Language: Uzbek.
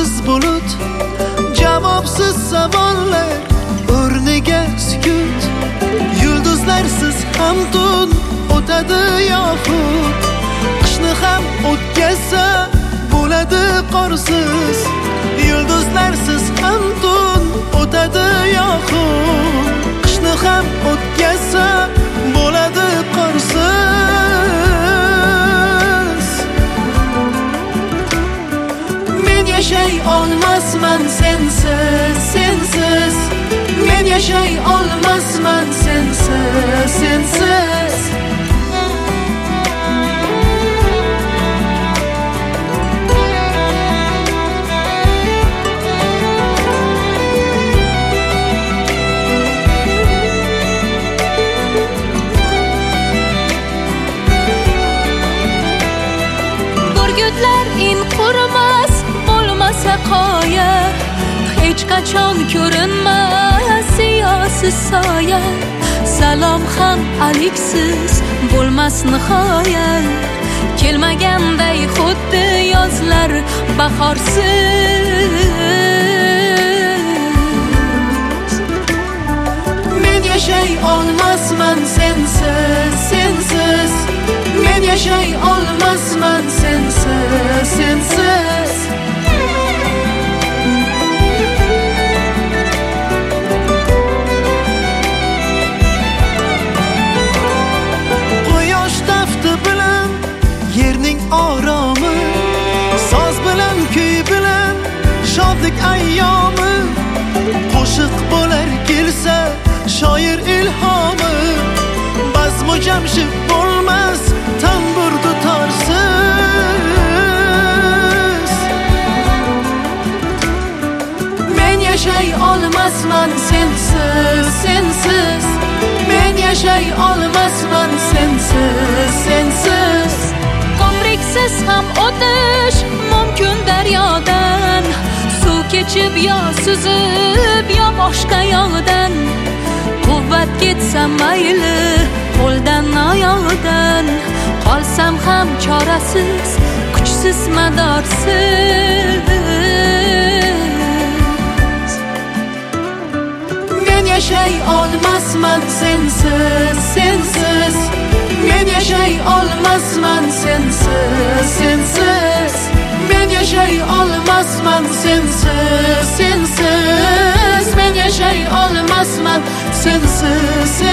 Javobsiz bulut, javobsiz savollar, o'rniga sukut. Yulduzlarsiz ham tun o'tadi yoxud, qishni ham o'tkazsa bo'ladi qorsiz. Yulduzlarsiz ham tun o'tadi yoxud, qishni ham o'tkazsa bo'ladi qorsiz. Men yashay olmasman sensiz, sensiz. Men yashay olmasman sensiz, sensiz. Burgutlar in qurmas, bo'lmasa qoya, hech qachon ko'rinmas siyosiz soya. Salom ham aliksiz bo'lmas nihoya, kelmaganday xuddi yozlar bahorsiz. Men yashay olmasman sensiz, sensiz. Men yashay olmasman sensiz, sensiz. Quyosh tafti bilan yerning oromi, soz bilan kuy bilan shodlik ayyomi. Qo'shiq bo'lar kelsa shoir ilhomi, bazmu jamshid bo'lmas tambur dutorsiz. Men yashay olmasman sensiz, sensiz. Men yashay olmasman sensiz, sensiz. Ko'priksiz ham o'tish mumkin daryodan, suv kechib yo suzib yo boshqa yoqdan. Quvvat ketsa mayli qo'ldan oyoqdan, qolsam ham chorasiz, kuchsiz madorsiz. Men yashay olmasman sensiz, sensiz. Men yashay olmasman sensiz, sensiz. Men yashay olmasman sensiz, sensiz. Men yashay olmasman sensiz, sensiz.